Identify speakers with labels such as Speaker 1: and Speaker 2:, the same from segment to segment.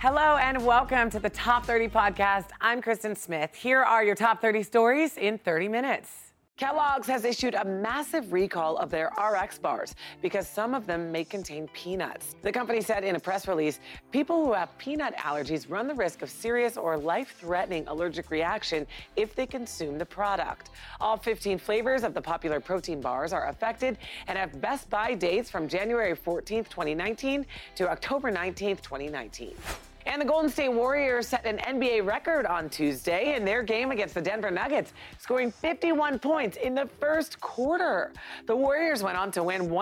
Speaker 1: Hello and welcome to the Top 30 podcast. I'm Kristen Smith. Here are your top 30 stories in 30 minutes. Kellogg's has issued a massive recall of their RX bars because some of them may contain peanuts. The company said in a press release, people who have peanut allergies run the risk of serious or life-threatening allergic reaction if they consume the product. All 15 flavors of the popular protein bars are affected and have best buy dates from January 14th, 2019 to October 19th, 2019. And the Golden State Warriors set an NBA record on Tuesday in their game against the Denver Nuggets, scoring 51 points in the first quarter. The Warriors went on to win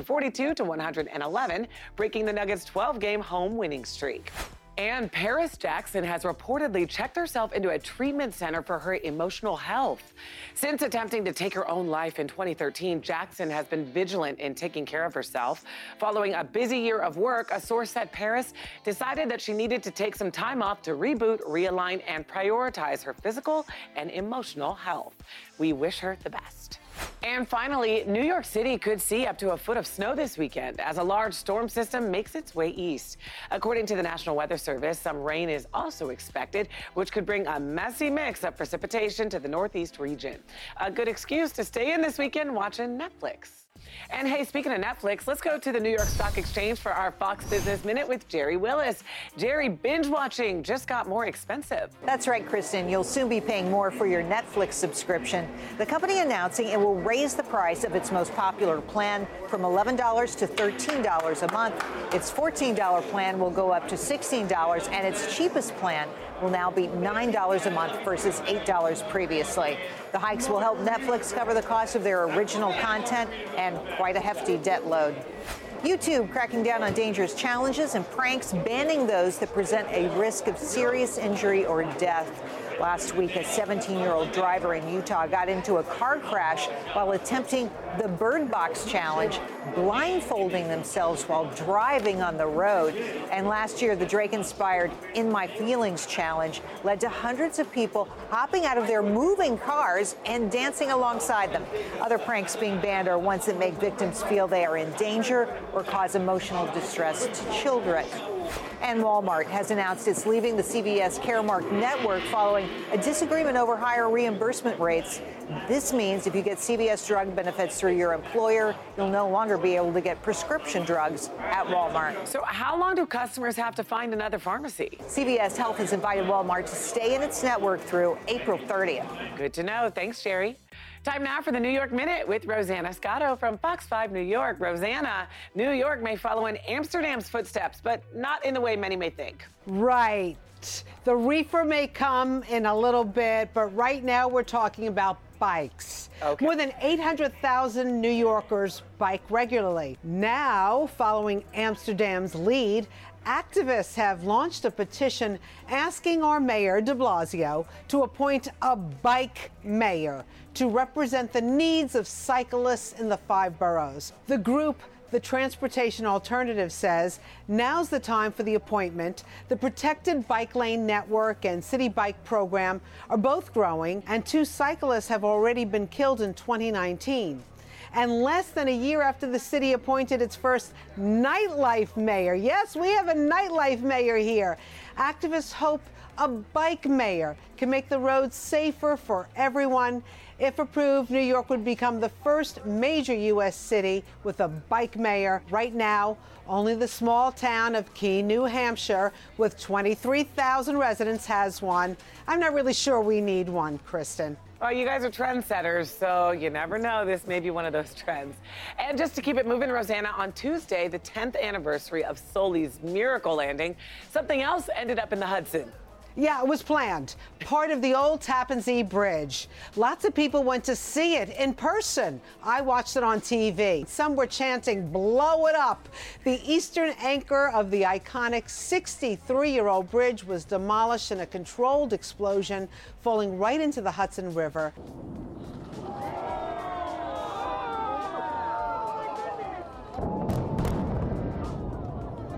Speaker 1: 142-111, breaking the Nuggets' 12-game home winning streak. And Paris Jackson has reportedly checked herself into a treatment center for her emotional health. Since attempting to take her own life in 2013, Jackson has been vigilant in taking care of herself. Following a busy year of work, a source said Paris decided that she needed to take some time off to reboot, realign, and prioritize her physical and emotional health. We wish her the best. And finally, New York City could see up to a foot of snow this weekend as a large storm system makes its way east. According to the National Weather Service, some rain is also expected, which could bring a messy mix of precipitation to the northeast region. A good excuse to stay in this weekend watching Netflix. And hey, speaking of Netflix, let's go to the New York Stock Exchange for our Fox Business Minute with Jerry Willis. Jerry, binge watching just got more expensive.
Speaker 2: That's right, Kristen. You'll soon be paying more for your Netflix subscription. The company announcing it will raise the price of its most popular plan from $11 to $13 a month. Its $14 plan will go up to $16, and its cheapest plan will now be $9 a month versus $8 previously. The hikes will help Netflix cover the cost of their original content and quite a hefty debt load. YouTube cracking down on dangerous challenges and pranks, banning those that present a risk of serious injury or death. Last week, a 17-year-old driver in Utah got into a car crash while attempting the Bird Box Challenge, blindfolding themselves while driving on the road. And last year, the Drake-inspired In My Feelings Challenge led to hundreds of people hopping out of their moving cars and dancing alongside them. Other pranks being banned are ones that make victims feel they are in danger or cause emotional distress to children. And Walmart has announced it's leaving the CVS Caremark network following a disagreement over higher reimbursement rates. This means if you get CVS drug benefits through your employer, you'll no longer be able to get prescription drugs at Walmart.
Speaker 1: So how long do customers have to find another pharmacy?
Speaker 2: CVS Health has invited Walmart to stay in its network through April 30th.
Speaker 1: Good to know. Thanks, Jerry. Time now for the New York Minute with Rosanna Scotto from Fox 5 New York. Rosanna, New York may follow in Amsterdam's footsteps, but not in the way many may think.
Speaker 3: Right. The reefer may come in a little bit, but right now we're talking about bikes.
Speaker 1: Okay.
Speaker 3: More than 800,000 New Yorkers bike regularly. Now, following Amsterdam's lead, activists have launched a petition asking our mayor, de Blasio, to appoint a bike mayor to represent the needs of cyclists in the 5 boroughs. The group, the Transportation Alternative, says now's the time for the appointment. The Protected Bike Lane Network and City Bike Program are both growing, and 2 cyclists have already been killed in 2019. And less than a year after the city appointed its first nightlife mayor, yes, we have a nightlife mayor here, activists hope a bike mayor can make the roads safer for everyone. If approved, New York would become the first major U.S. city with a bike mayor. Right now, only the small town of Keene, New Hampshire, with 23,000 residents has one. I'm not really sure we need one, Kristen.
Speaker 1: Well, you guys are trendsetters, so you never know. This may be one of those trends. And just to keep it moving, Rosanna, on Tuesday, the 10th anniversary of Sully's miracle landing, something else ended up in the Hudson.
Speaker 3: Yeah, it was planned. Part of the old Tappan Zee Bridge. Lots of people went to see it in person. I watched it on TV. Some were chanting, "Blow it up." The eastern anchor of the iconic 63-year-old bridge was demolished in a controlled explosion, falling right into the Hudson River.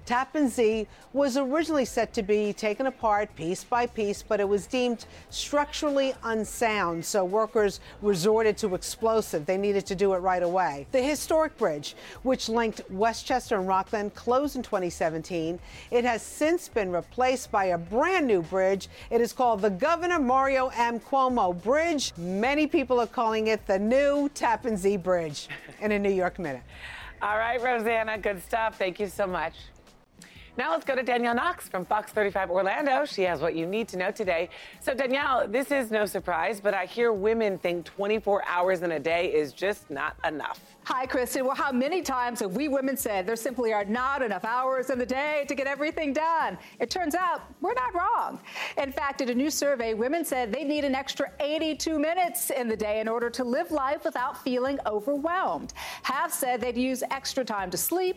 Speaker 3: Tappan Zee was originally set to be taken apart piece by piece, but it was deemed structurally unsound, so workers resorted to explosive. They needed to do it right away. The historic bridge, which linked Westchester and Rockland, closed in 2017. It has since been replaced by a brand new bridge. It is called the Governor Mario M. Cuomo Bridge. Many people are calling it the new Tappan Zee Bridge. In a New York Minute.
Speaker 1: All right, Rosanna, good stuff. Thank you so much. Now let's go to Danielle Knox from Fox 35 Orlando. She has what you need to know today. So Danielle, this is no surprise, but I hear women think 24 hours in a day is just not enough.
Speaker 4: Hi, Kristen. Well, how many times have we women said there simply are not enough hours in the day to get everything done? It turns out we're not wrong. In fact, in a new survey, women said they need an extra 82 minutes in the day in order to live life without feeling overwhelmed. Half said they'd use extra time to sleep.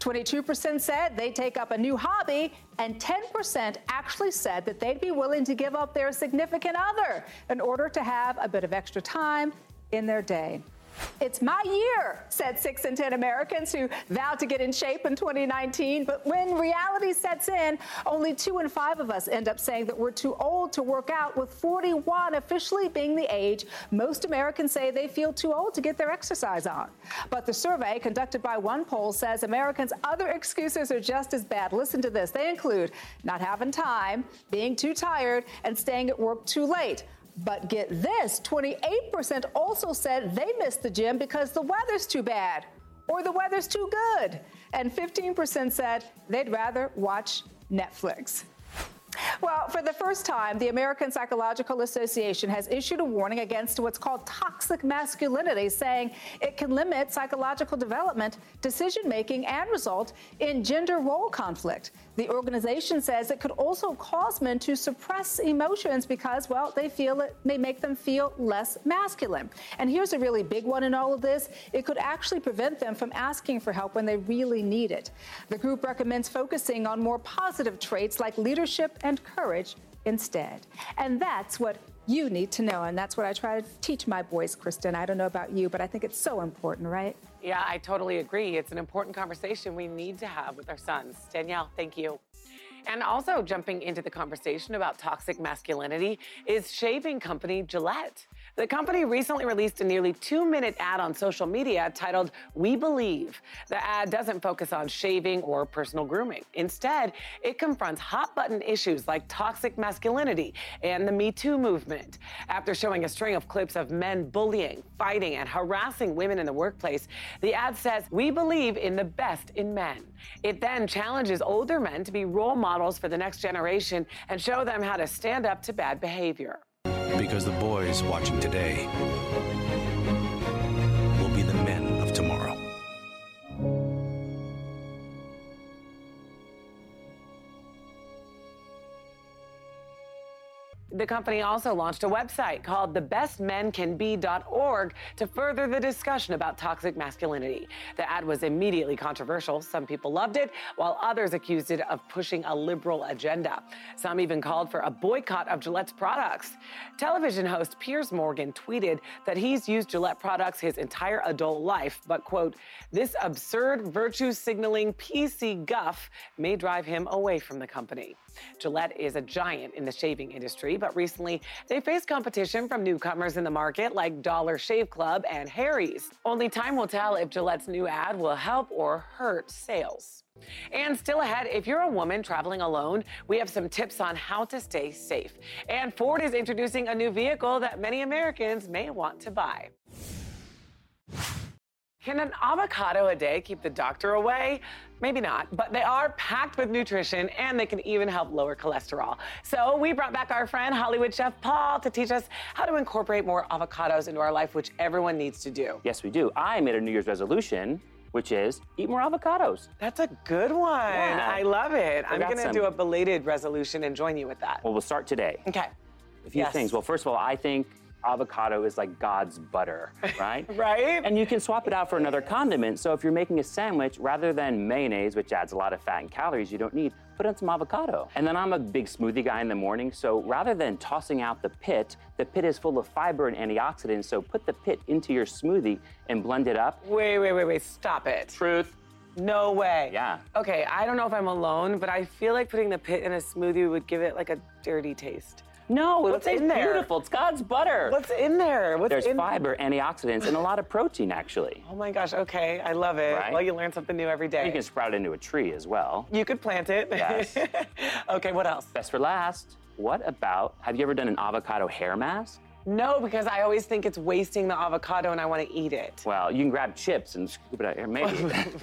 Speaker 4: 22% said they'd take up a new hobby. And 10% actually said that they'd be willing to give up their significant other in order to have a bit of extra time in their day. It's my year, said 6 in 10 Americans who vowed to get in shape in 2019. But when reality sets in, only 2 in 5 of us end up saying that we're too old to work out, with 41 officially being the age most Americans say they feel too old to get their exercise on. But the survey conducted by one poll says Americans' other excuses are just as bad. Listen to this. They include not having time, being too tired, and staying at work too late. But get this, 28% also said they missed the gym because the weather's too bad or the weather's too good. And 15% said they'd rather watch Netflix. Well, for the first time, the American Psychological Association has issued a warning against what's called toxic masculinity, saying it can limit psychological development, decision-making, and result in gender role conflict. The organization says it could also cause men to suppress emotions because, well, they feel it may make them feel less masculine. And here's a really big one in all of this. It could actually prevent them from asking for help when they really need it. The group recommends focusing on more positive traits like leadership and courage instead. And that's what you need to know. And that's what I try to teach my boys, Kristen. I don't know about you, but I think it's so important, right?
Speaker 1: Yeah, I totally agree. It's an important conversation we need to have with our sons. Danielle, thank you. And also jumping into the conversation about toxic masculinity is shaving company Gillette. The company recently released a nearly 2-minute ad on social media titled "We Believe." The ad doesn't focus on shaving or personal grooming. Instead, it confronts hot-button issues like toxic masculinity and the Me Too movement. After showing a string of clips of men bullying, fighting, and harassing women in the workplace, the ad says, "We believe in the best in men." It then challenges older men to be role models for the next generation and show them how to stand up to bad behavior.
Speaker 5: Because the boys watching today will be the men of tomorrow.
Speaker 1: The company also launched a website called thebestmencanbe.org to further the discussion about toxic masculinity. The ad was immediately controversial. Some people loved it, while others accused it of pushing a liberal agenda. Some even called for a boycott of Gillette's products. Television host Piers Morgan tweeted that he's used Gillette products his entire adult life, but, quote, "This absurd virtue-signaling PC guff may drive him away from the company." Gillette is a giant in the shaving industry, but recently they faced competition from newcomers in the market like Dollar Shave Club and Harry's. Only time will tell if Gillette's new ad will help or hurt sales. And still ahead, if you're a woman traveling alone, we have some tips on how to stay safe. And Ford is introducing a new vehicle that many Americans may want to buy. Can an avocado a day keep the doctor away? Maybe not, but they are packed with nutrition and they can even help lower cholesterol. So we brought back our friend Hollywood chef Paul to teach us how to incorporate more avocados into our life, which everyone needs to do.
Speaker 6: Yes, we do. I made a New Year's resolution, which is eat more avocados.
Speaker 1: That's a good one.
Speaker 6: Yeah.
Speaker 1: I love it. I'm going to do a belated resolution and join you with that.
Speaker 6: Well, we'll start today.
Speaker 1: Okay.
Speaker 6: A few things. Well, first of all, I think avocado is like God's butter, right?
Speaker 1: Right.
Speaker 6: And you can swap it out for another condiment. So if you're making a sandwich, rather than mayonnaise, which adds a lot of fat and calories you don't need, put on some avocado. And then I'm a big smoothie guy in the morning, so rather than tossing out the pit is full of fiber and antioxidants, so put the pit into your smoothie and blend it up.
Speaker 1: Wait, stop it.
Speaker 6: Truth.
Speaker 1: No way.
Speaker 6: Yeah.
Speaker 1: Okay, I don't know if I'm alone, but I feel like putting the pit in a smoothie would give it like a dirty taste.
Speaker 6: No,
Speaker 1: What's
Speaker 6: it's
Speaker 1: in there?
Speaker 6: beautiful. It's God's butter.
Speaker 1: What's in there?
Speaker 6: There's fiber, antioxidants, and a lot of protein, actually.
Speaker 1: Oh my gosh, okay, I love it.
Speaker 6: Right?
Speaker 1: Well, you learn something new every day.
Speaker 6: You can sprout it into a tree as well.
Speaker 1: You could plant it.
Speaker 6: Yes.
Speaker 1: Okay, what else?
Speaker 6: Best for last. What about, have you ever done an avocado hair mask?
Speaker 1: No, because I always think it's wasting the avocado and I want to eat it.
Speaker 6: Well, you can grab chips and scoop it out here, maybe.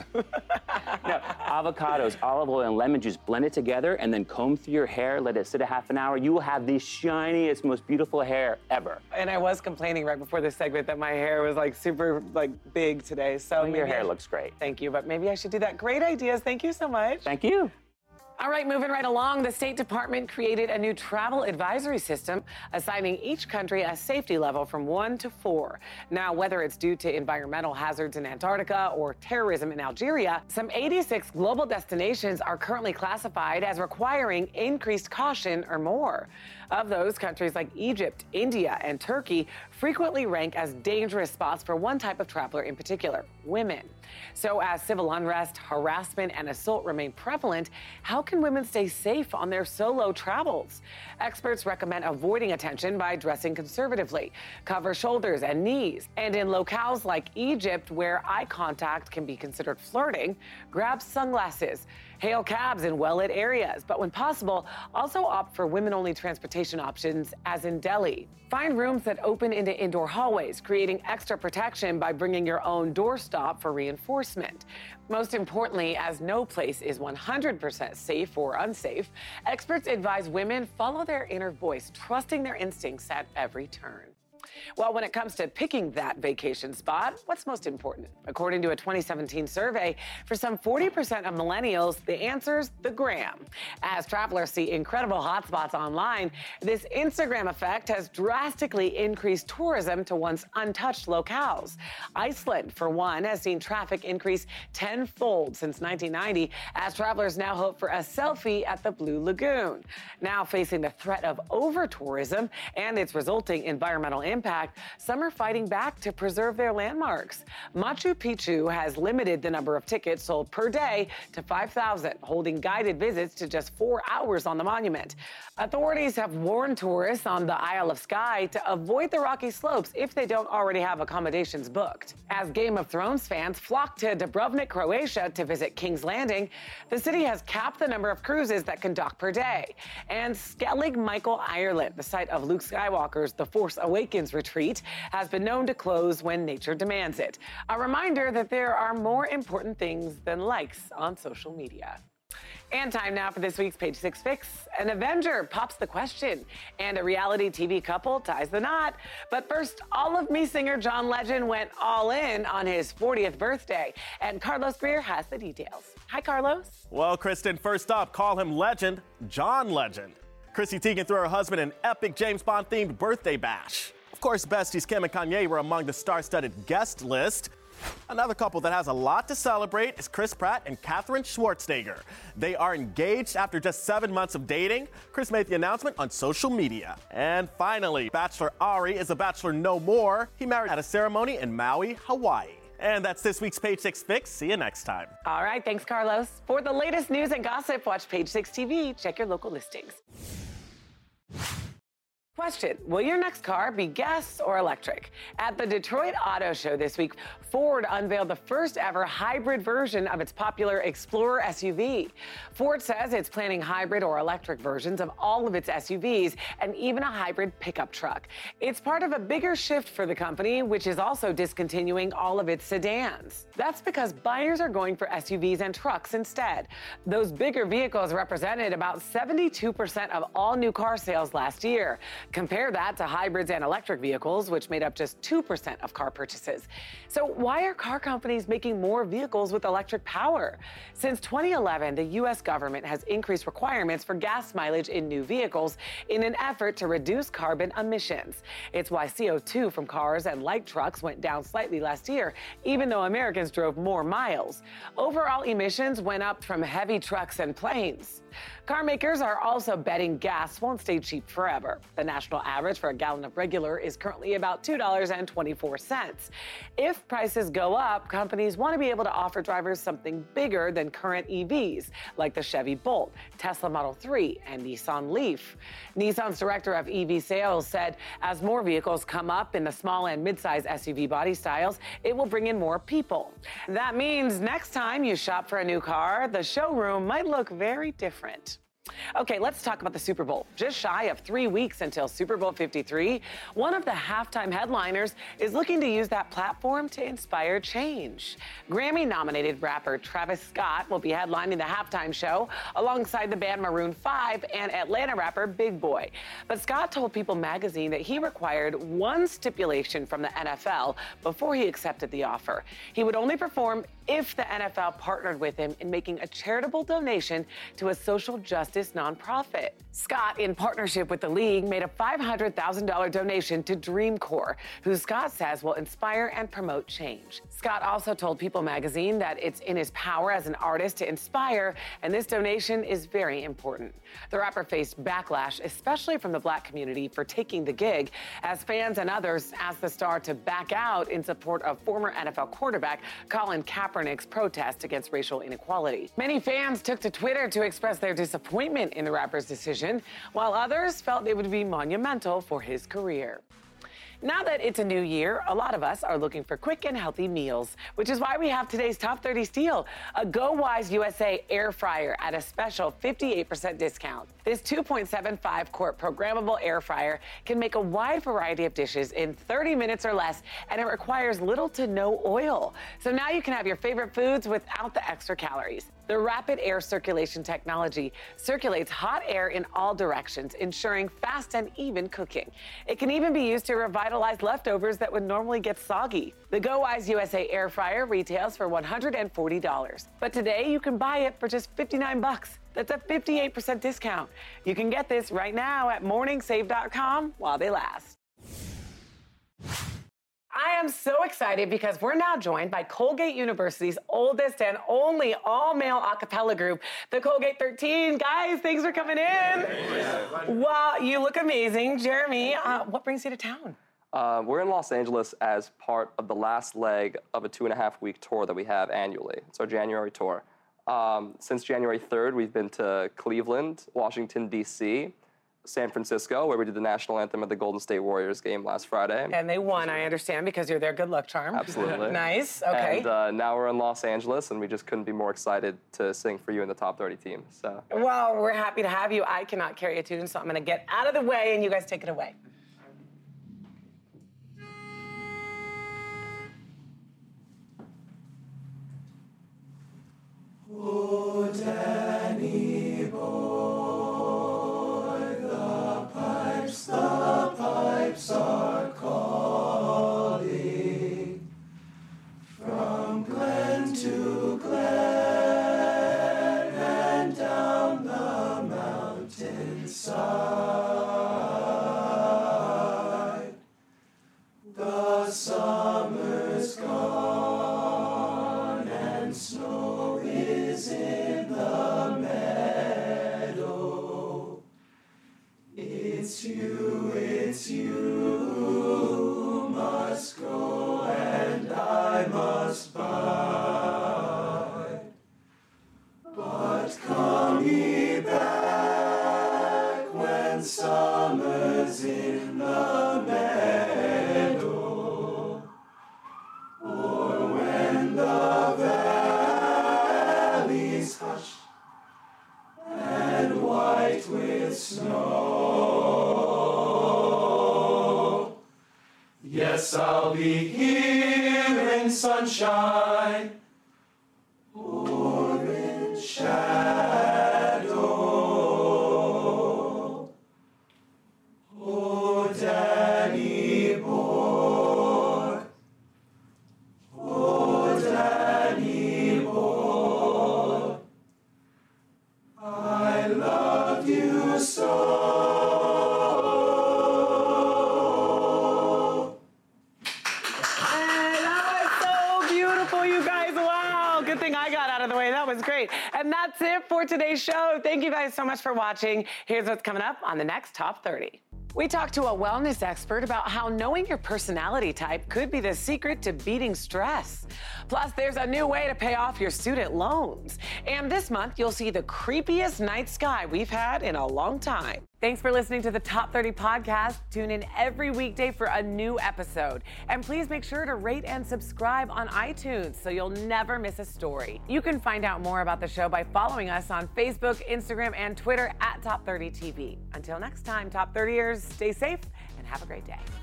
Speaker 6: No, avocados, olive oil, and lemon juice, blend it together and then comb through your hair, let it sit a half an hour. You will have the shiniest, most beautiful hair ever.
Speaker 1: And I was complaining right before this segment that my hair was like super big today. So
Speaker 6: Your hair looks great.
Speaker 1: Thank you, but maybe I should do that. Great ideas. Thank you so much.
Speaker 6: Thank you.
Speaker 1: All right, moving right along, the State Department created a new travel advisory system, assigning each country a safety level from 1 to 4. Now, whether it's due to environmental hazards in Antarctica or terrorism in Algeria, some 86 global destinations are currently classified as requiring increased caution or more. Of those, countries like Egypt, India, and Turkey frequently rank as dangerous spots for one type of traveler in particular, women. So as civil unrest, harassment, and assault remain prevalent, how can women stay safe on their solo travels? Experts recommend avoiding attention by dressing conservatively, cover shoulders and knees, and in locales like Egypt, where eye contact can be considered flirting, grab sunglasses, hail cabs in well-lit areas, but when possible, also opt for women-only transportation options, as in Delhi. Find rooms that open into indoor hallways, creating extra protection by bringing your own doorstop for reinforcement. Most importantly, as no place is 100% safe or unsafe, experts advise women follow their inner voice, trusting their instincts at every turn. Well, when it comes to picking that vacation spot, what's most important? According to a 2017 survey, for some 40% of millennials, the answer's the gram. As travelers see incredible hotspots online, this Instagram effect has drastically increased tourism to once untouched locales. Iceland, for one, has seen traffic increase tenfold since 1990, as travelers now hope for a selfie at the Blue Lagoon. Now facing the threat of over-tourism and its resulting environmental impact, some are fighting back to preserve their landmarks. Machu Picchu has limited the number of tickets sold per day to 5,000, holding guided visits to just 4 hours on the monument. Authorities have warned tourists on the Isle of Skye to avoid the rocky slopes if they don't already have accommodations booked. As Game of Thrones fans flock to Dubrovnik, Croatia to visit King's Landing, the city has capped the number of cruises that can dock per day. And Skellig Michael, Ireland, the site of Luke Skywalker's The Force Awakens retreat, has been known to close when nature demands it. A reminder that there are more important things than likes on social media. And time now for this week's Page Six Fix. An Avenger pops the question, and a reality TV couple ties the knot. But first, All of Me singer John Legend went all in on his 40th birthday, and Carlos Greer has the details. Hi, Carlos.
Speaker 7: Well, Kristen, first up, call him Legend, John Legend. Chrissy Teigen threw her husband an epic James Bond-themed birthday bash. Of course, besties Kim and Kanye were among the star-studded guest list. Another couple that has a lot to celebrate is Chris Pratt and Katherine Schwarzenegger. They are engaged after just 7 months of dating. Chris made the announcement on social media. And finally, Bachelor Ari is a bachelor no more. He married at a ceremony in Maui, Hawaii. And that's this week's Page Six Fix. See you next time.
Speaker 1: All right, thanks, Carlos. For the latest news and gossip, watch Page Six TV. Check your local listings. Question, will your next car be gas or electric? At the Detroit Auto Show this week, Ford unveiled the first ever hybrid version of its popular Explorer SUV. Ford says it's planning hybrid or electric versions of all of its SUVs and even a hybrid pickup truck. It's part of a bigger shift for the company, which is also discontinuing all of its sedans. That's because buyers are going for SUVs and trucks instead. Those bigger vehicles represented about 72% of all new car sales last year. Compare that to hybrids and electric vehicles, which made up just 2% of car purchases. So why are car companies making more vehicles with electric power? Since 2011, the U.S. government has increased requirements for gas mileage in new vehicles in an effort to reduce carbon emissions. It's why CO2 from cars and light trucks went down slightly last year, even though Americans drove more miles. Overall emissions went up from heavy trucks and planes. Car makers are also betting gas won't stay cheap forever. The national average for a gallon of regular is currently about $2.24. If prices go up, companies want to be able to offer drivers something bigger than current EVs, like the Chevy Bolt, Tesla Model 3, and Nissan Leaf. Nissan's director of EV sales said as more vehicles come up in the small and midsize SUV body styles, it will bring in more people. That means next time you shop for a new car, the showroom might look very different. Okay, let's talk about the Super Bowl. Just shy of 3 weeks until Super Bowl 53, one of the halftime headliners is looking to use that platform to inspire change. Grammy-nominated rapper Travis Scott will be headlining the halftime show alongside the band Maroon 5 and Atlanta rapper Big Boy. But Scott told People magazine that he required one stipulation from the NFL before he accepted the offer. He would only perform if the NFL partnered with him in making a charitable donation to a social justice nonprofit. Scott, in partnership with the league, made a $500,000 donation to Dream Corps, who Scott says will inspire and promote change. Scott also told People magazine that it's in his power as an artist to inspire, and this donation is very important. The rapper faced backlash, especially from the Black community, for taking the gig, as fans and others asked the star to back out in support of former NFL quarterback Colin Kaepernick's protest against racial inequality. Many fans took to Twitter to express their disappointment in the rapper's decision, while others felt it would be monumental for his career. Now that it's a new year, a lot of us are looking for quick and healthy meals, which is why we have today's Top 30 steal, a GoWise USA air fryer at a special 58% discount. This 2.75-quart programmable air fryer can make a wide variety of dishes in 30 minutes or less, and it requires little to no oil. So now you can have your favorite foods without the extra calories. The rapid air circulation technology circulates hot air in all directions, ensuring fast and even cooking. It can even be used to revitalize leftovers that would normally get soggy. The GoWise USA air fryer retails for $140, but today you can buy it for just $59. That's a 58% discount. You can get this right now at morningsave.com while they last. I am so excited because we're now joined by Colgate University's oldest and only all-male a cappella group, the Colgate 13. Guys, thanks for coming in. Wow, you look amazing. Jeremy, what brings you to town?
Speaker 8: We're in Los Angeles as part of the last leg of a 2.5-week tour that we have annually. It's our January tour. Since January 3rd, we've been to Cleveland, Washington, D.C., San Francisco, where we did the national anthem at the Golden State Warriors game last Friday.
Speaker 1: And they won, I understand, because you're their good luck charm.
Speaker 8: Absolutely.
Speaker 1: Nice, okay.
Speaker 8: And now we're in Los Angeles, and we just couldn't be more excited to sing for you in the Top 30 team. So.
Speaker 1: Well, we're happy to have you. I cannot carry a tune, so I'm going to get out of the way, and you guys take it away.
Speaker 9: Oh, Danny boy, the pipes are calling from glen to glen and down the mountainside. The summer's gone and snow is in the meadow. It's you must go and I must bide. But come ye back when summer's in the meadow, or when the valley's hushed and white with snow. Yes, I'll be here in sunshine or in shadow. Oh, Danny boy, oh, Danny boy, I love you so.
Speaker 1: And that was so beautiful, you guys. Wow, good thing I got out of the way. That was great. right. And that's it for today's show. Thank you guys so much for watching. Here's what's coming up on the next Top 30. We talked to a wellness expert about how knowing your personality type could be the secret to beating stress. Plus, there's a new way to pay off your student loans. And this month, you'll see the creepiest night sky we've had in a long time. Thanks for listening to the Top 30 podcast. Tune in every weekday for a new episode. And please make sure to rate and subscribe on iTunes so you'll never miss a story. You can find out more about the show by following us on Facebook, Instagram, and Twitter at Top 30 TV. Until next time, Top 30ers, stay safe and have a great day.